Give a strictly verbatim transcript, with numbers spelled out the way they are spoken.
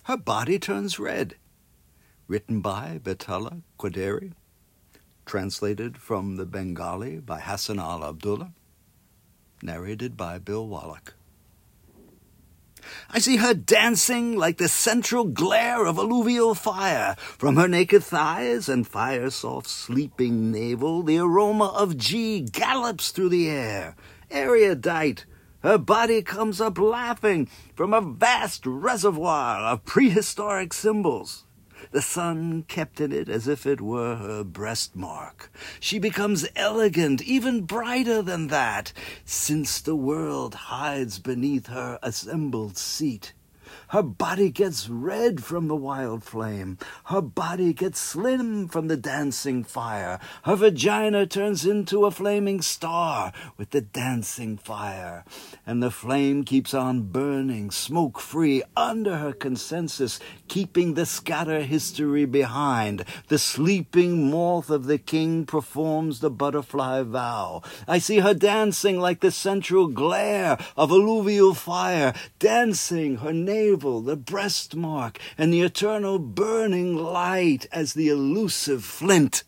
her body turns red. Written by Betula Qaderi, translated from the Bengali by Hassan al-Abdullah, narrated by Bill Wallach. I see her dancing like the central glare of alluvial fire. From her naked thighs and fire-soft sleeping navel, the aroma of ghee gallops through the air. Erudite, her body comes up laughing from a vast reservoir of prehistoric symbols. The sun kept in it as if it were her breast mark. She becomes elegant, even brighter than that, since the world hides beneath her assembled seat. Her body gets red from the wild flame. Her body gets slim from the dancing fire. Her vagina turns into a flaming star with the dancing fire. And the flame keeps on burning, smoke-free, under her consensus, keeping the scatter history behind. The sleeping moth of the king performs the butterfly vow. I see her dancing like the central glare of alluvial fire, dancing her navel, the breast mark, and the eternal burning light as the elusive flint.